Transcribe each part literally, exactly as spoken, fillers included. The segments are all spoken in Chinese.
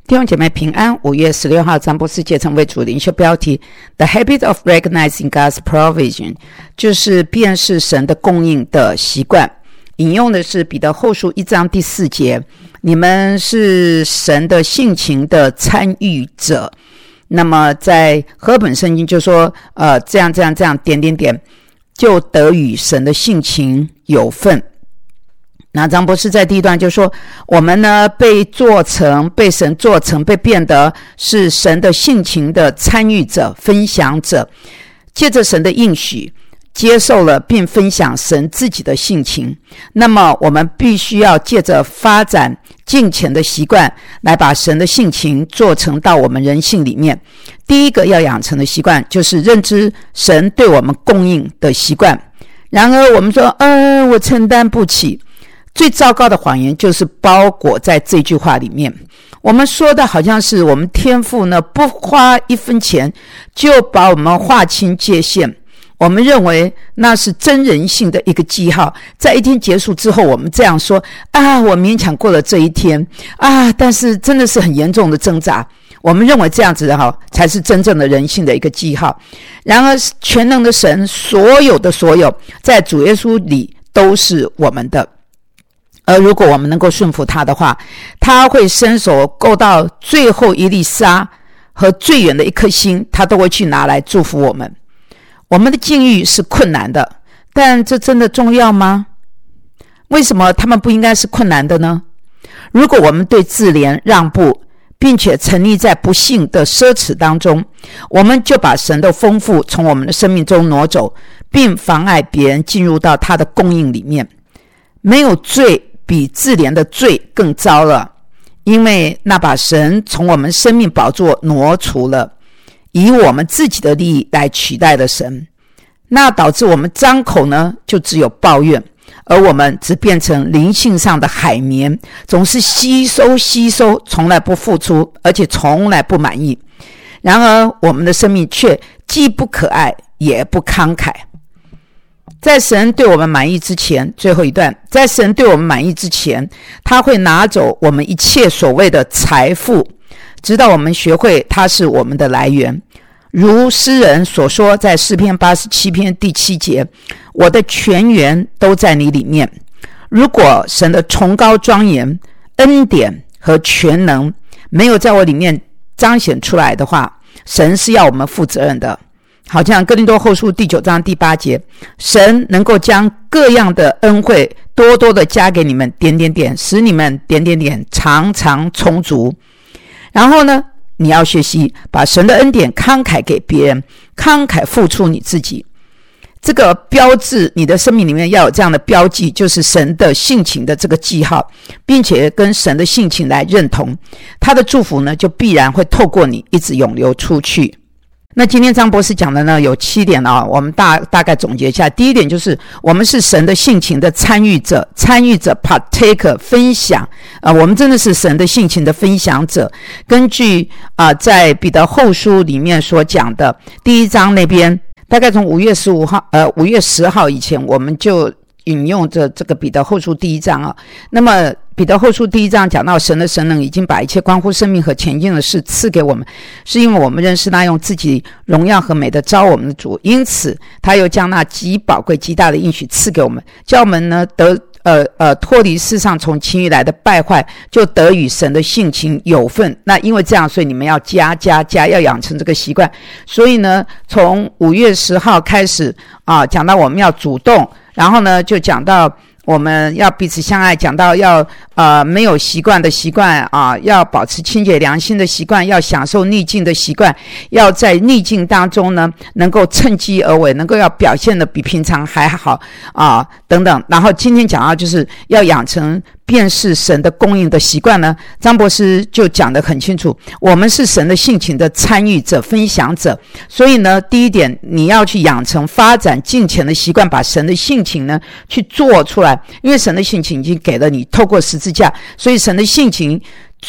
弟兄姐妹平安，五月十六号张博士节成为主领袖标题 The habit of recognizing God's provision 就是辨识神的供应的习惯。引用的是彼得后书一章第四节，你们是神的性情的参与者。那么在和合本圣经就说呃，这样这样这样点点点就得与神的性情有份。那张博士在第一段就说，我们呢被做成被神做成被变得是神的性情的参与者分享者，借着神的应许接受了并分享神自己的性情。那么我们必须要借着发展敬虔的习惯来把神的性情做成到我们人性里面。第一个要养成的习惯就是认知神对我们供应的习惯。然而我们说呃，我承担不起，最糟糕的谎言就是包裹在这句话里面。我们说的好像是我们天父呢不花一分钱就把我们划清界限，我们认为那是真人性的一个记号。在一天结束之后，我们这样说啊，我勉强过了这一天啊，但是真的是很严重的挣扎。我们认为这样子哈才是真正的人性的一个记号。然而全能的神所有的所有在主耶稣里都是我们的，而如果我们能够顺服他的话，他会伸手够到最后一粒沙和最远的一颗星，他都会去拿来祝福我们。我们的境遇是困难的，但这真的重要吗？为什么他们不应该是困难的呢？如果我们对自怜让步，并且沉溺在不幸的奢侈当中，我们就把神的丰富从我们的生命中挪走，并妨碍别人进入到他的供应里面。没有罪比自怜的罪更糟了，因为那把神从我们生命宝座挪除了，以我们自己的利益来取代了神。那导致我们张口呢就只有抱怨，而我们只变成灵性上的海绵，总是吸收吸收，从来不付出，而且从来不满意。然而我们的生命却既不可爱也不慷慨。在神对我们满意之前，最后一段，在神对我们满意之前，他会拿走我们一切所谓的财富，直到我们学会它是我们的来源。如诗人所说，在诗篇八十七篇第七节，我的泉源都在你里面。如果神的崇高庄严、恩典和全能没有在我里面彰显出来的话，神是要我们负责任的。好像哥林多后书第九章第八节，神能够将各样的恩惠多多的加给你们点点点，使你们点点点常常充足。然后呢，你要学习把神的恩典慷慨给别人，慷慨付出你自己。这个标志，你的生命里面要有这样的标记，就是神的性情的这个记号，并且跟神的性情来认同，他的祝福呢就必然会透过你一直涌流出去。那今天张博士讲的呢有七点啊，我们大大概总结一下。第一点就是我们是神的性情的参与者，参与者 partaker 分享啊、呃，我们真的是神的性情的分享者。根据啊、呃，在彼得后书里面所讲的第一章那边，大概从五月十五号呃五月十号以前，我们就引用着这个彼得后书第一章啊。那么彼得后书第一章讲到神的神能已经把一切关乎生命和前进的事赐给我们，是因为我们认识那用自己荣耀和美的召我们的主，因此他又将那极宝贵极大的应许赐给我们，叫我们呢得呃呃脱离世上从情欲来的败坏，就得与神的性情有份。那因为这样，所以你们要加加加，要养成这个习惯。所以呢，从五月十号开始啊，讲到我们要主动，然后呢就讲到我们要彼此相爱，讲到要呃没有习惯的习惯啊，要保持清洁良心的习惯，要享受逆境的习惯，要在逆境当中呢能够趁机而为，能够要表现的比平常还好啊等等。然后今天讲到就是要养成辨识神的供应的习惯呢，张博士就讲得很清楚，我们是神的性情的参与者分享者。所以呢，第一点你要去养成发展敬虔的习惯，把神的性情呢去做出来，因为神的性情已经给了你，透过十字架，所以神的性情最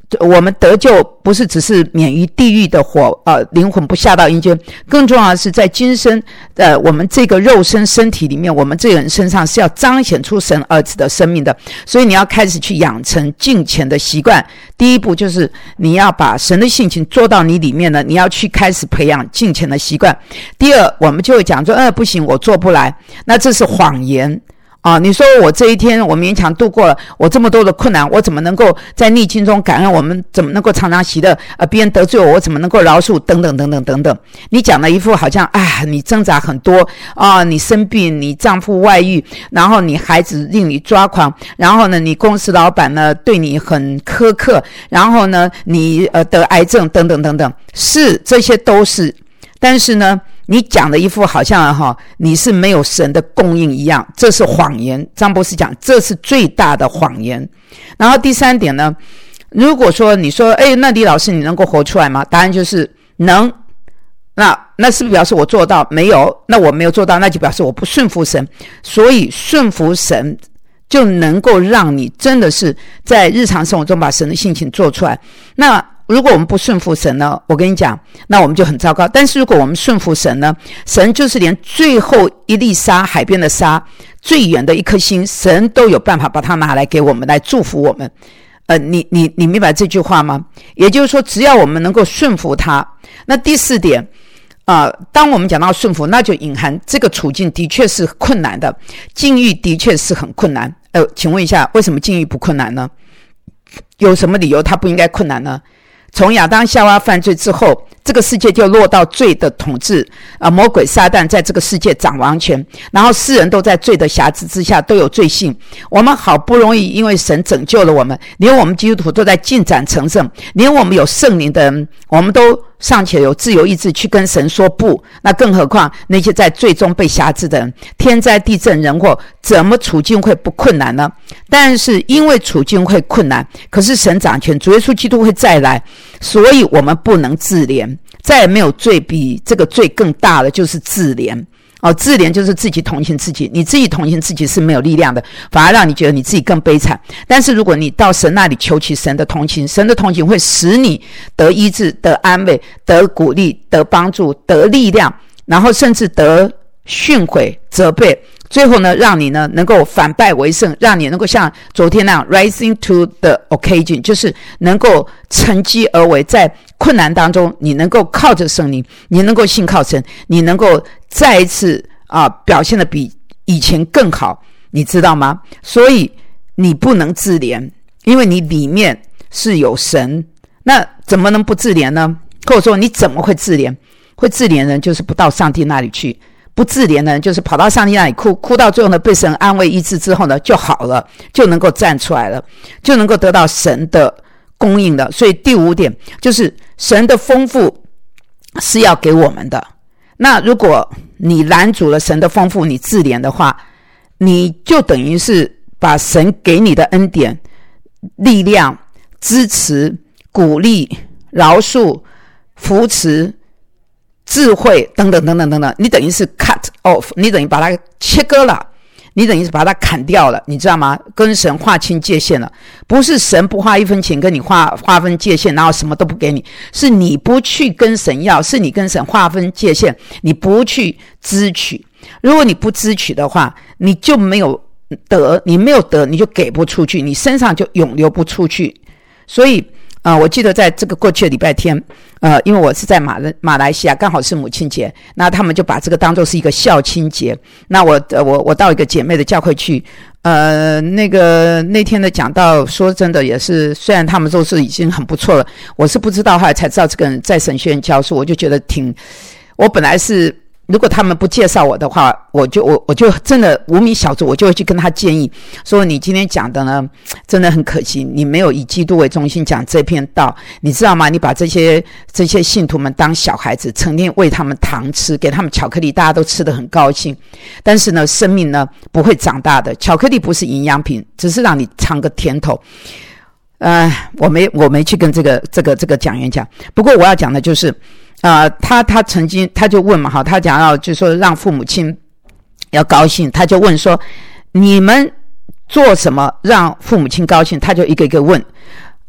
我们得救不是只是免于地狱的火，呃，灵魂不下到阴间，更重要的是在今生，呃，我们这个肉身身体里面，我们这个人身上是要彰显出神儿子的生命的，所以你要开始去养成敬虔的习惯。第一步就是你要把神的性情做到你里面呢，你要去开始培养敬虔的习惯。第二，我们就会讲说，呃，不行，我做不来，那这是谎言。啊，你说我这一天我勉强度过了我这么多的困难，我怎么能够在逆境中感恩？我们怎么能够常常喜乐？呃，别人得罪我，我怎么能够饶恕？等等等等等等。你讲了一副好像啊，你挣扎很多啊，你生病，你丈夫外遇，然后你孩子令你抓狂，然后呢，你公司老板呢对你很苛刻，然后呢，你呃得癌症等等等等，是这些都是，但是呢。你讲的一副好像哈，你是没有神的供应一样，这是谎言。张博士讲，这是最大的谎言。然后第三点呢，如果说你说，哎，那李老师你能够活出来吗？答案就是能。那那是不是表示我做到？没有，那我没有做到，那就表示我不顺服神。所以顺服神就能够让你真的是在日常生活中把神的性情做出来。那如果我们不顺服神呢，我跟你讲，那我们就很糟糕。但是如果我们顺服神呢，神就是连最后一粒沙，海边的沙，最远的一颗星，神都有办法把它拿来给我们，来祝福我们。呃，你你你明白这句话吗？也就是说，只要我们能够顺服他。那第四点啊、呃，当我们讲到顺服，那就隐含这个处境的确是困难的，境遇的确是很困难。呃，请问一下，为什么境遇不困难呢？有什么理由它不应该困难呢？从亚当夏娃犯罪之后，这个世界就落到罪的统治，啊、呃，魔鬼撒旦在这个世界掌王权，然后世人都在罪的辖制之下，都有罪性。我们好不容易因为神拯救了我们，连我们基督徒都在进展成圣，连我们有圣灵的人，我们都尚且有自由意志去跟神说不，那更何况那些在罪中被辖制的人，天灾地震人祸，怎么处境会不困难呢？但是因为处境会困难，可是神掌权，主耶稣基督会再来，所以我们不能自怜。再也没有罪比这个罪更大的，就是自怜。哦，自怜就是自己同情自己，你自己同情自己是没有力量的，反而让你觉得你自己更悲惨。但是如果你到神那里求取神的同情，神的同情会使你得医治、得安慰、得鼓励、得帮助、得力量，然后甚至得训诲、责备，最后呢，让你呢能够反败为胜，让你能够像昨天那样 rising to the occasion， 就是能够乘机而为，在困难当中，你能够靠着圣灵，你能够信靠神，你能够再一次啊表现得比以前更好，你知道吗？所以你不能自怜，因为你里面是有神，那怎么能不自怜呢？或者说你怎么会自怜？会自怜的人就是不到上帝那里去，不自怜的人就是跑到上帝那里哭，哭到最后呢被神安慰医治之后呢就好了，就能够站出来了，就能够得到神的供应的。所以第五点就是神的丰富是要给我们的。那如果你拦阻了神的丰富，你自怜的话，你就等于是把神给你的恩典、力量、支持、鼓励、饶恕、扶持、智慧等等等等等等，你等于是 cut off， 你等于把它切割了，你等于是把它砍掉了，你知道吗？跟神划清界限了。不是神不花一分钱跟你划划分界限，然后什么都不给你，是你不去跟神要，是你跟神划分界限，你不去支取。如果你不支取的话，你就没有得，你没有得，你就给不出去，你身上就永流不出去。所以呃，我记得在这个过去的礼拜天，呃，因为我是在马来马来西亚，刚好是母亲节，那他们就把这个当作是一个孝亲节。那我呃我我到一个姐妹的教会去，呃，那个那天的讲道，说真的也是，虽然他们都是已经很不错了，我是不知道，后来才知道这个人在神学院教书，我就觉得挺，我本来是。如果他们不介绍我的话，我就我我就真的无名小卒，我就会去跟他建议说，你今天讲的呢真的很可惜，你没有以基督为中心讲这篇道，你知道吗？你把这些这些信徒们当小孩子，成天喂他们糖吃，给他们巧克力，大家都吃得很高兴，但是呢生命呢不会长大的。巧克力不是营养品，只是让你尝个甜头。呃我没我没去跟这个这个这个讲员讲，不过我要讲的就是呃，他他曾经他就问嘛，哈，他讲要就是说让父母亲要高兴，他就问说，你们做什么让父母亲高兴？他就一个一个问，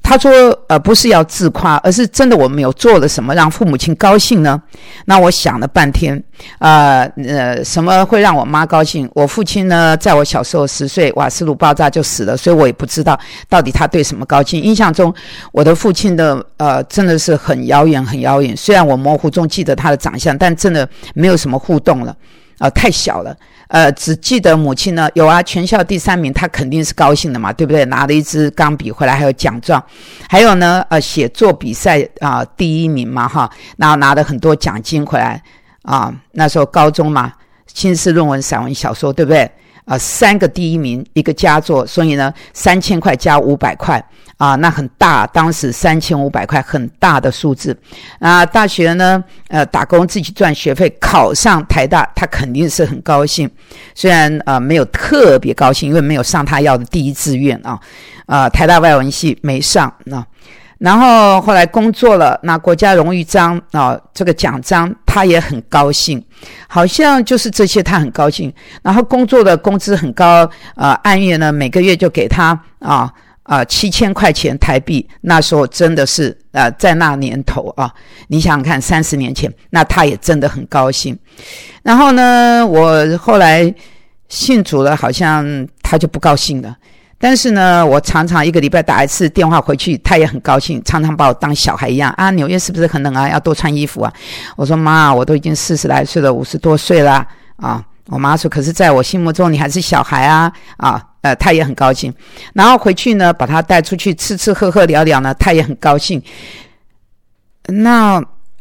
他说呃不是要自夸，而是真的我们有做了什么让父母亲高兴呢？那我想了半天，呃呃什么会让我妈高兴？我父亲呢在我小时候十岁瓦斯炉爆炸就死了，所以我也不知道到底他对什么高兴。印象中我的父亲的呃真的是很遥远很遥远，虽然我模糊中记得他的长相，但真的没有什么互动了，呃太小了。呃，只记得母亲呢，有啊，全校第三名，她肯定是高兴的嘛，对不对？拿了一支钢笔回来，还有奖状，还有呢，呃，写作比赛啊、呃，第一名嘛，哈，然后拿了很多奖金回来啊、呃。那时候高中嘛，新式论文、散文、小说，对不对？啊、呃，三个第一名，一个佳作，所以呢，三千块加五百块。啊，那很大，当时三千五百块很大的数字。啊，大学呢，呃，打工自己赚学费，考上台大，他肯定是很高兴。虽然呃没有特别高兴，因为没有上他要的第一志愿啊，呃，台大外文系没上啊。然后后来工作了，那国家荣誉章啊，这个奖章他也很高兴，好像就是这些他很高兴。然后工作的工资很高，呃，按月呢每个月就给他啊。啊、呃，七千块钱台币，那时候真的是呃，在那年头啊，你想想看，三十年前，那他也真的很高兴。然后呢，我后来信主了，好像他就不高兴了。但是呢，我常常一个礼拜打一次电话回去，他也很高兴，常常把我当小孩一样啊。纽约是不是很冷啊？要多穿衣服啊。我说妈，我都已经四十来岁了，五十多岁了啊。我妈说，可是在我心目中你还是小孩啊啊。呃，他也很高兴，然后回去呢，把他带出去吃吃喝喝聊聊呢，他也很高兴。那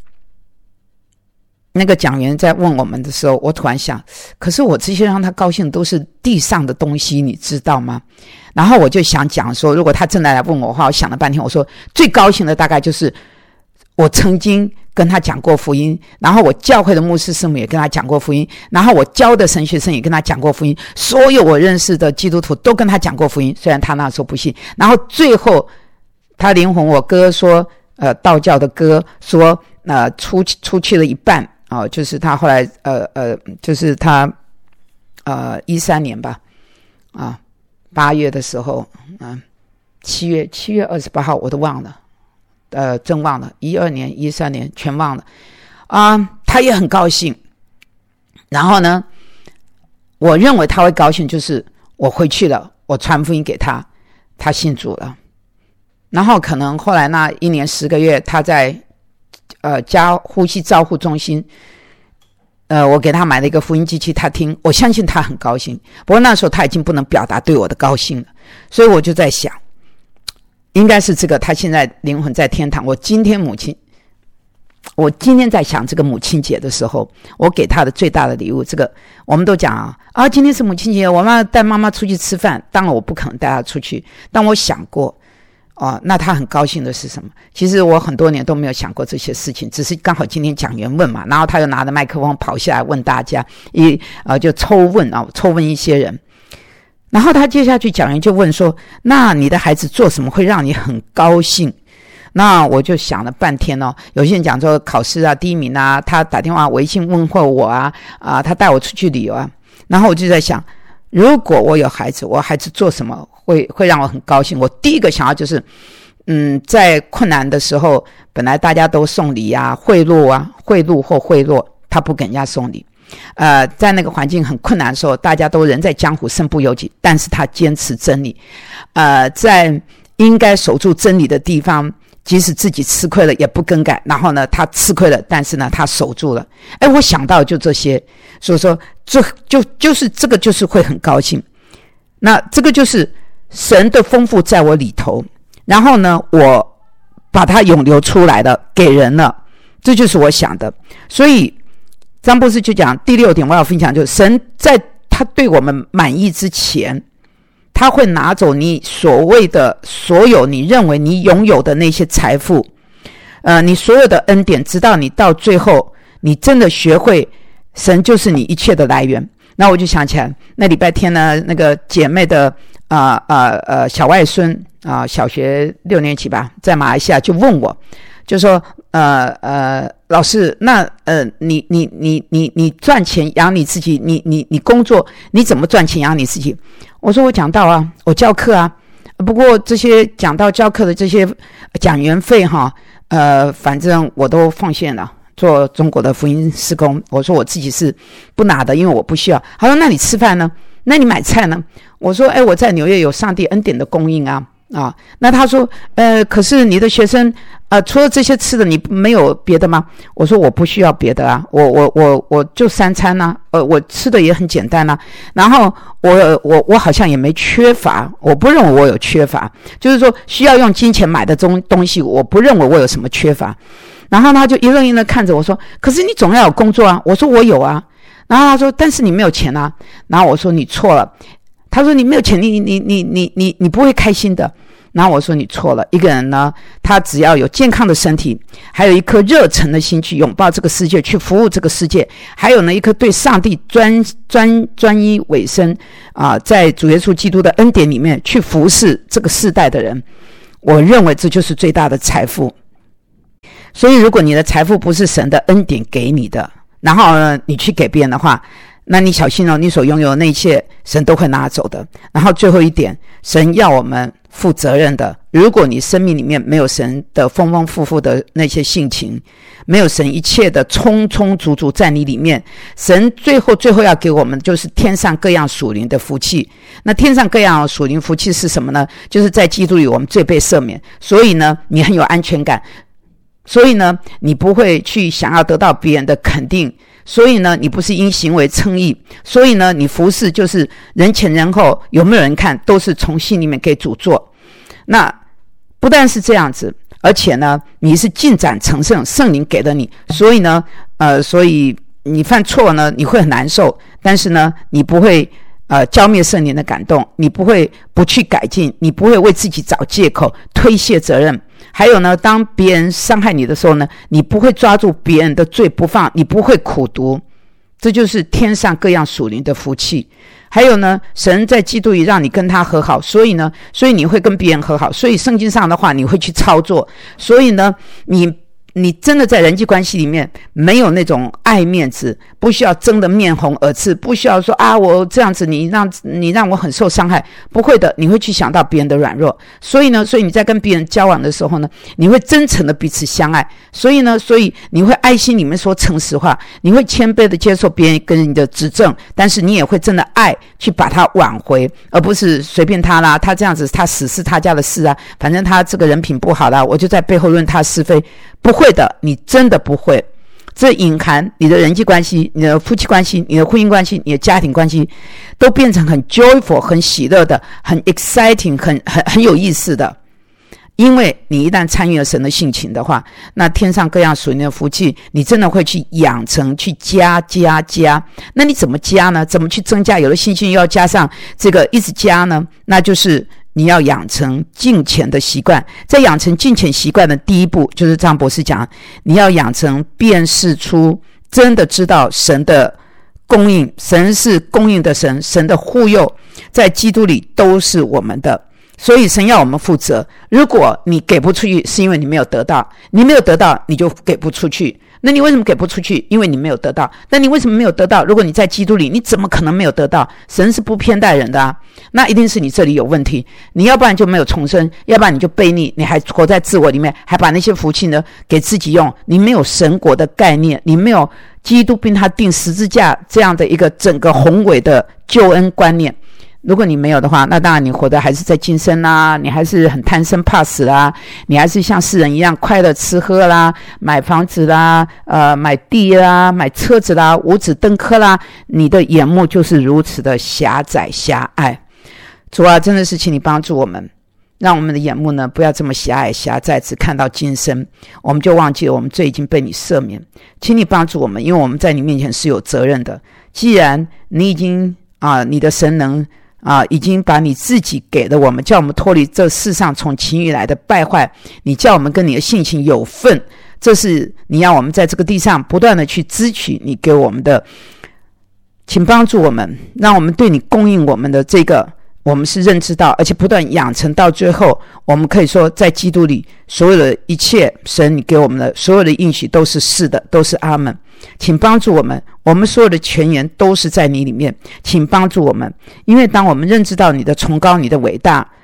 那个讲员在问我们的时候，我突然想，可是我这些让他高兴都是地上的东西，你知道吗？然后我就想讲说，如果他真的来问我的话，我想了半天，我说最高兴的大概就是我曾经跟他讲过福音，然后我教会的牧师师母也跟他讲过福音，然后我教的神学生也跟他讲过福音，所有我认识的基督徒都跟他讲过福音，虽然他那时候不信。然后最后他灵魂，我哥说呃道教的哥说呃出出去了一半啊、呃，就是他后来呃呃就是他呃一三年吧啊八月的时候嗯七月七月二十八号我都忘了。呃，真忘了，一二年、一三年全忘了啊、呃！他也很高兴。然后呢，我认为他会高兴，就是我回去了，我传福音给他，他信主了。然后可能后来那一年十个月，他在呃加呼吸照护中心，呃，我给他买了一个福音机器，他听，我相信他很高兴。不过那时候他已经不能表达对我的高兴了，所以我就在想。应该是这个，他现在灵魂在天堂。我今天母亲，我今天在想这个母亲节的时候，我给他的最大的礼物，这个我们都讲啊，啊，今天是母亲节，我妈带妈妈出去吃饭，当然我不可能带她出去，但我想过，哦，那她很高兴的是什么？其实我很多年都没有想过这些事情，只是刚好今天讲员问嘛，然后他又拿着麦克风跑下来问大家，一呃就抽问啊，抽问一些人。然后他接下去讲员就问说，那你的孩子做什么会让你很高兴？那我就想了半天哦，有些人讲说考试啊第一名啊，他打电话微信问候我啊，啊他带我出去旅游啊。然后我就在想，如果我有孩子，我孩子做什么会会让我很高兴？我第一个想要就是嗯，在困难的时候，本来大家都送礼啊贿赂啊贿赂或贿赂，他不给人家送礼。呃，在那个环境很困难的时候，大家都人在江湖身不由己，但是他坚持真理。呃，在应该守住真理的地方，即使自己吃亏了也不更改。然后呢，他吃亏了，但是呢，他守住了。哎，我想到就这些，所以说，就就就是这个就是会很高兴。那这个就是神的丰富在我里头，然后呢，我把它涌流出来了，给人了，这就是我想的。所以张博士就讲第六点我要分享，就是神在他对我们满意之前，他会拿走你所谓的所有你认为你拥有的那些财富，呃，你所有的恩典，直到你到最后你真的学会神就是你一切的来源。那我就想起来，那礼拜天呢，那个姐妹的呃呃呃小外孙啊、呃，小学六年级吧，在马来西亚就问我，就说呃呃老师，那呃你你你你你赚钱养你自己，你你你工作你怎么赚钱养你自己？我说我讲到啊，我教课啊不过这些讲道教课的这些讲员费哈，呃，反正我都奉献了。做中国的福音事工，我说我自己是不拿的，因为我不需要。他说那你吃饭呢？那你买菜呢？我说哎，我在纽约有上帝恩典的供应啊啊。那他说呃，可是你的学生呃，除了这些吃的，你没有别的吗？我说我不需要别的啊，我我我我就三餐啊，呃，我吃的也很简单啊。然后我我我好像也没缺乏，我不认为我有缺乏，就是说需要用金钱买的东东西，我不认为我有什么缺乏。然后他就一愣一愣看着我说，可是你总要有工作啊。我说我有啊。然后他说但是你没有钱啊。然后我说你错了。他说你没有钱，你你你你你你不会开心的。然后我说你错了，一个人呢，他只要有健康的身体，还有一颗热忱的心去拥抱这个世界，去服务这个世界，还有呢一颗对上帝专专专一委身啊，在主耶稣基督的恩典里面去服侍这个世代的人，我认为这就是最大的财富。所以如果你的财富不是神的恩典给你的，然后呢你去给别人的话，那你小心哦，你所拥有的那一切神都会拿走的。然后最后一点，神要我们负责任的，如果你生命里面没有神的丰丰富富的那些性情，没有神一切的充充足足在你里面，神最后最后要给我们就是天上各样属灵的福气。那天上各样属灵福气是什么呢？就是在基督里我们罪被赦免，所以呢你很有安全感，所以呢你不会去想要得到别人的肯定，所以呢你不是因行为称义，所以呢你服事就是人前人后，有没有人看都是从心里面给主做。那不但是这样子，而且呢你是进展成圣，圣灵给了你，所以呢呃，所以你犯错呢你会很难受，但是呢你不会呃浇灭圣灵的感动，你不会不去改进，你不会为自己找借口推卸责任。还有呢，当别人伤害你的时候呢，你不会抓住别人的罪不放，你不会苦毒，这就是天上各样属灵的福气。还有呢，神在基督里让你跟他和好，所以呢，所以你会跟别人和好，所以圣经上的话你会去操作，所以呢，你你真的在人际关系里面没有那种爱面子，不需要争得面红耳赤，不需要说啊我这样子你让你让我很受伤害，不会的，你会去想到别人的软弱。所以呢，所以你在跟别人交往的时候呢，你会真诚的彼此相爱。所以呢，所以你会爱心里面说诚实话，你会谦卑的接受别人跟你的指正，但是你也会真的爱去把它挽回，而不是随便他啦，他这样子他死是他家的事啊，反正他这个人品不好啦，我就在背后论他是非。不会的，你真的不会。这隐含你的人际关系，你的夫妻关系，你的婚姻关系，你的家庭关系都变成很 joyful 很喜乐的，很 exciting 很很很有意思的。因为你一旦参与了神的性情的话，那天上各样属灵的福气你真的会去养成，去加加加。那你怎么加呢？怎么去增加？有的信心又要加上这个一直加呢？那就是你要养成敬虔的习惯。在养成敬虔习惯的第一步，就是张博士讲，你要养成辨识出真的知道神的供应，神是供应的神，神的护佑在基督里都是我们的，所以神要我们负责。如果你给不出去，是因为你没有得到，你没有得到你就给不出去。那你为什么给不出去？因为你没有得到。那你为什么没有得到？如果你在基督里，你怎么可能没有得到？神是不偏待人的啊，那一定是你这里有问题。你要不然就没有重生，要不然你就悖逆，你还活在自我里面，还把那些福气呢给自己用。你没有神国的概念，你没有基督并他钉十字架这样的一个整个宏伟的救恩观念。如果你没有的话，那当然你活得还是在今生啦，你还是很贪生怕死啦，你还是像世人一样快乐吃喝啦，买房子啦，呃，买地啦，买车子啦，五子登科啦，你的眼目就是如此的狭窄狭隘。主啊，真的是请你帮助我们，让我们的眼目呢不要这么狭隘狭窄，只看到今生，我们就忘记了我们罪已经被你赦免。请你帮助我们，因为我们在你面前是有责任的。既然你已经啊，你的神能啊，已经把你自己给了我们，叫我们脱离这世上从情欲来的败坏，你叫我们跟你的性情有份，这是你要我们在这个地上不断的去支取你给我们的。请帮助我们，让我们对你供应我们的这个我们是认知到，而且不断养成，到最后我们可以说在基督里所有的一切神你给我们的所有的应许都是是的，都是阿们。请帮助我们，我们所有的泉源都是在你里面，请帮助我们。因为当我们认知到你的崇高，你的伟大，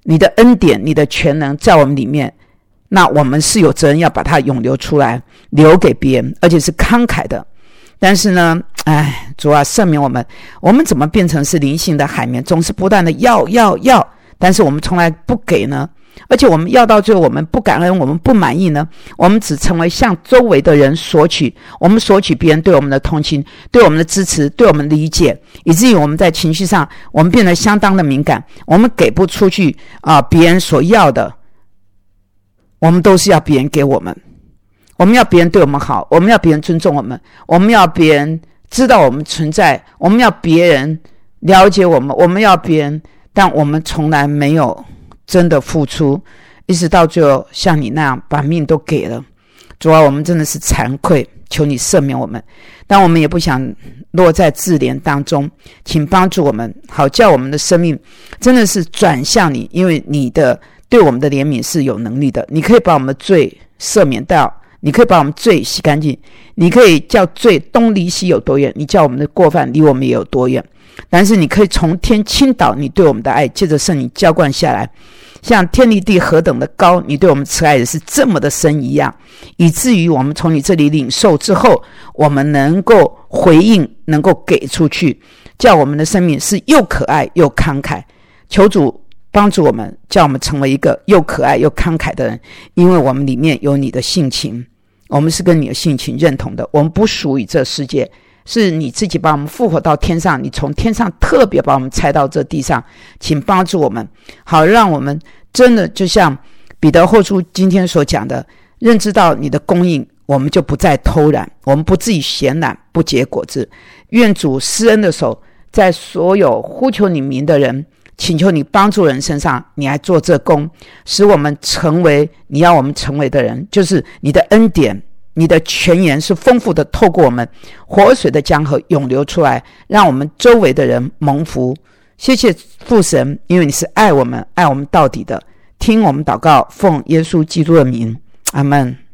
你的恩典，你的全能在我们里面，那我们是有责任要把它涌流出来，留给别人，而且是慷慨的。但是呢，哎，主啊，赦免我们，我们怎么变成是灵性的海绵，总是不断的要要要，但是我们从来不给呢？而且我们要到最后，我们不感恩，我们不满意呢？我们只成为向周围的人索取，我们索取别人对我们的同情，对我们的支持，对我们的理解，以至于我们在情绪上，我们变得相当的敏感，我们给不出去啊、呃，别人所要的，我们都是要别人给我们。我们要别人对我们好，我们要别人尊重我们，我们要别人知道我们存在，我们要别人了解我们，我们要别人，但我们从来没有真的付出，一直到最后像你那样把命都给了。主啊，我们真的是惭愧，求你赦免我们，但我们也不想落在自怜当中，请帮助我们，好叫我们的生命真的是转向你，因为你的对我们的怜悯是有能力的，你可以把我们的罪赦免掉，你可以把我们罪洗干净，你可以叫罪东离西有多远，你叫我们的过犯离我们也有多远。但是你可以从天倾倒你对我们的爱，借着圣灵浇灌下来，像天离地何等的高，你对我们慈爱的是这么的深一样，以至于我们从你这里领受之后，我们能够回应，能够给出去，叫我们的生命是又可爱又慷慨。求主帮助我们，叫我们成为一个又可爱又慷慨的人，因为我们里面有你的性情，我们是跟你的性情认同的，我们不属于这世界，是你自己把我们复活到天上，你从天上特别把我们拆到这地上，请帮助我们，好让我们真的就像彼得后书今天所讲的，认知到你的供应，我们就不再偷懒，我们不自己闲懒不结果子。愿主施恩的手在所有呼求你名的人，请求你帮助人身上，你来做这工，使我们成为你要我们成为的人，就是你的恩典，你的泉源是丰富的，透过我们活水的江河涌流出来，让我们周围的人蒙福。谢谢父神，因为你是爱我们爱我们到底的，听我们祷告，奉耶稣基督的名，阿们。